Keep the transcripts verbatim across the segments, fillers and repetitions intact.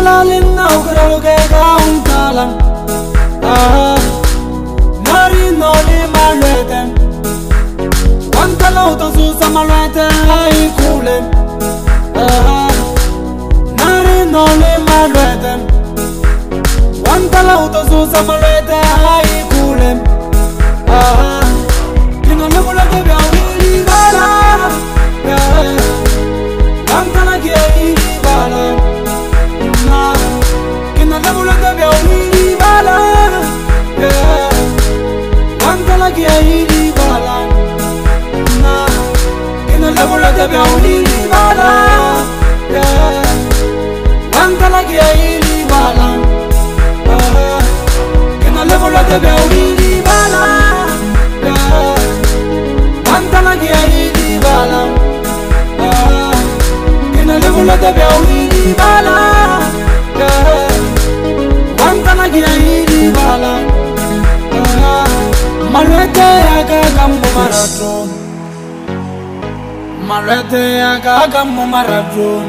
Okujalalin na ukuraluke kauntalan. Ah, nari noli malwete. Wantala utosusa malwete ai kule. Ah, nari noli malwete. Wantala utosusa malwete ai kule. Ah, kino lebula kebya wili bala. Yeah, wantala kia ili bala. Kina lebula kebya wili bala. Yeah, wantala kia ili bala. Kina lebula kebya wili bala. Yeah, wantala kia ili bala. Kina lebula kebya wili bala. Yeah, wantala kia ili bala. Kina lebula kebya wili bala. Yeah, wantala kia ili bala. Malwete yaka kambo marathon. Malwete yaka kambo marathon.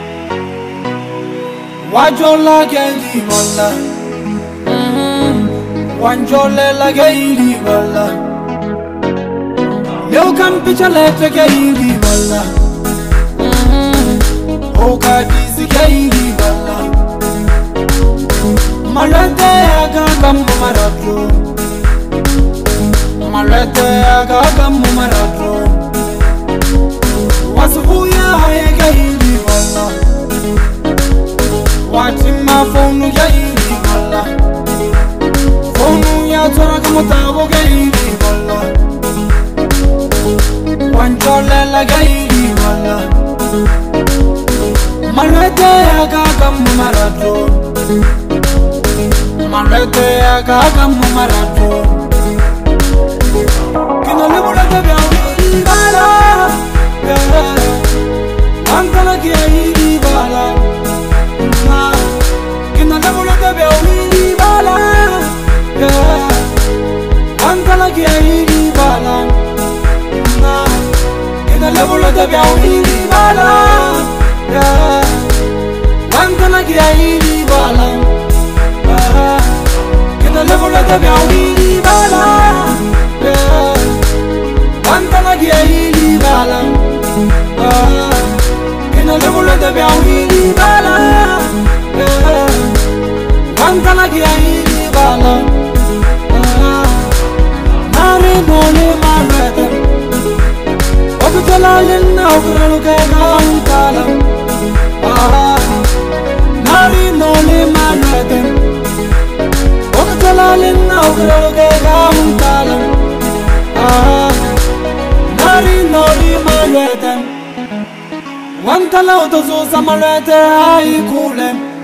Wajola kendi wala. Wanjole la kendi wala. Leo kampicha lete kendi wala. Oka disi kendi wala. Malwete yaka kambo marathon. Malwete yaka kambo marathon. Wasubuya hayega hindi wala. Watima fonu ya hindi wala. Fonu ya tora kamutabo ya hindi wala. Wanjole la ya hindi wala. Malwete yaka kambo marathon. Malwete yaka kambo marathon. Kina lebula kebya wili bala. Yeah, wantala kia ili bala. Kina lebula kebya wili bala. Yeah, wantala kia ili bala. Kina lebula kebya wili bala. Yeah, wantala kia ili bala. Kina lebula kebya wili bala. Yeah, wantala kia ili bala. Kina lebula kebya wili bala. Yeah, wantala kia ili bala. Nari noli malwete. Okujalalin na ukuraluke kauntalan. Nari noli malwete. Okujalalin na ukuraluke kauntalan. Nari noli malwete. Wantala utosusa malwete ai kule.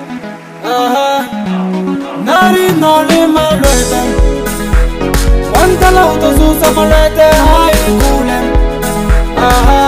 Nari noli malwete. Wantala utosusa malwete ai kule.